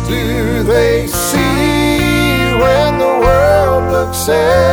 do they see when the world looks sad?